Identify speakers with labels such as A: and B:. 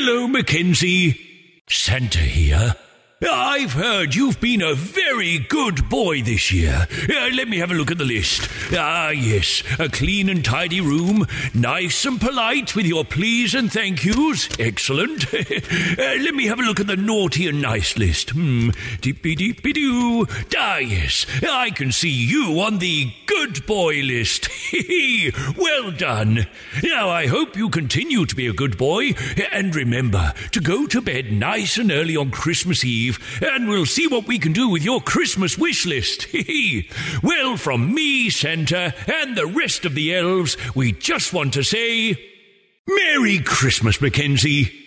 A: Hello, Mackenzie. Santa here. I've heard you've been a very good boy this year. Let me have a look at the list. Yes, a clean and tidy room, nice and polite with your please and thank yous. Excellent. Let me have a look at the naughty and nice list. Deep-dee-doo. Yes, I can see you on the good boy list. Well done. Now, I hope you continue to be a good boy, and remember to go to bed nice and early on Christmas Eve, and we'll see what we can do with your Christmas wish list. Well, from me, Santa, and the rest of the elves, we just want to say, Merry Christmas, Mackenzie.